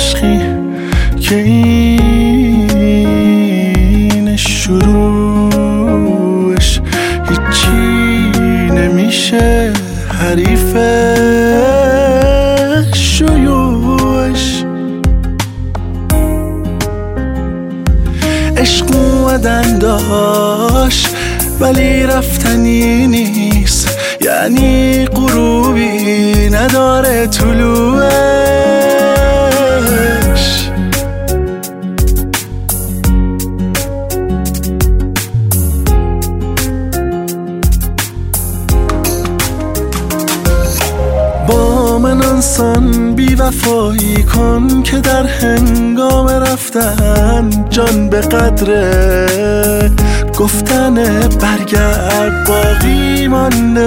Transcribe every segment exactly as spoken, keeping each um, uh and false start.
عشقی که این شروعش هیچی نمیشه حریف شیوعش. عشق اومدن داشت ولی رفتنی نیست، یعنی غروبی نداره طلوعش. با من انسان بی وفایی کن که در هنگام رفتن جان به قدر گفتن برگرد باقی مانده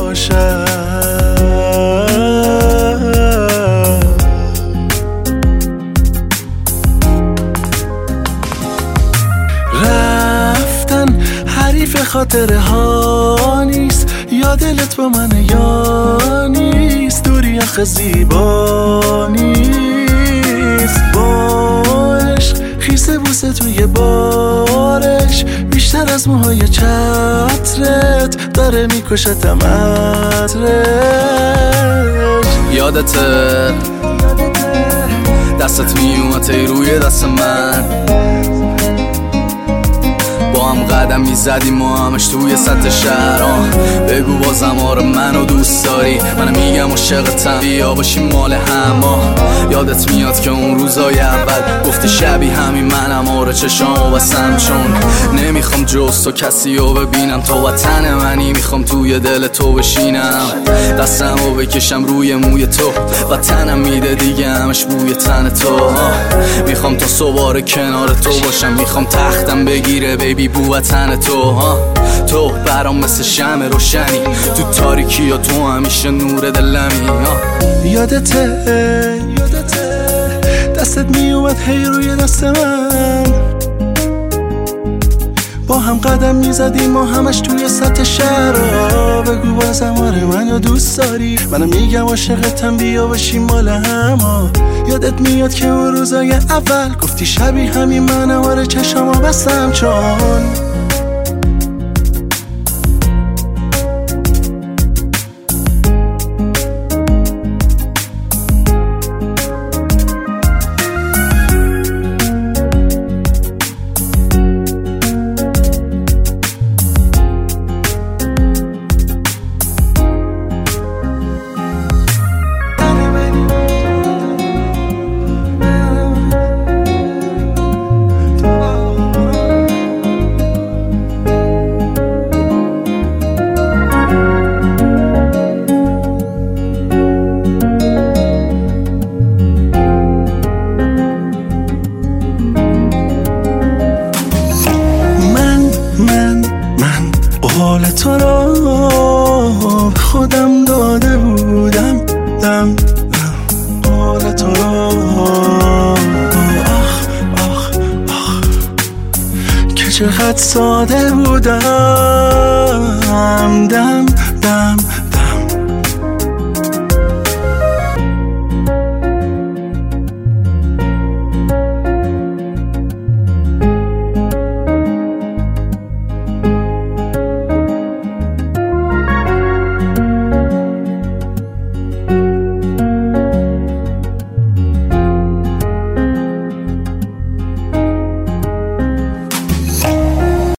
باشد. رفتن حریف خاطره ها نیست، یا دلت با من یا نیست، دوری آخه زیبا نیست. با عشق خیسه بوسه توی بارش بیشتر از موهای چترت داره میکشتم عطرش. یادته دستت میومد روی دست من، با هم قدم میزدیم و همش توی سطح شهر. بگو بازم آره منو دوست داری، من میگم عاشقتم بیا باشیم مال هم. یادت میاد که اون روزای اول گفتی شبیه همین منم، آره چشامو بستم چون نمیخوام جز تو کسی رو ببینم. تو وطن منی میخوام توی دل تو بشینم، دستمو بکشم روی موی تو، وطنم میده دیگه همش بوی تن تو. میخوام تا صبح کنار تو باشم، میخوام تختم بگیره بیبی بو وطن تو. تو برام مثل شمع روشنی تو تاریکی، یا تو همیشه نور دلمی. یادته یادته دستت میومد هی روی دست من، با هم قدم میزدیم و همش توی سطح شهر. بگو بازم آره منو دوست داری، منو میگم عاشقتم بیا باشیم مال هم. یادت میاد که اون روزای اول گفتی شبیه همین منم، آره چشامو بستم چون حال تو رو خودم داده بودم، دم حال تو رو آخ آخ آخ که چقدر ساده بودم، دم دم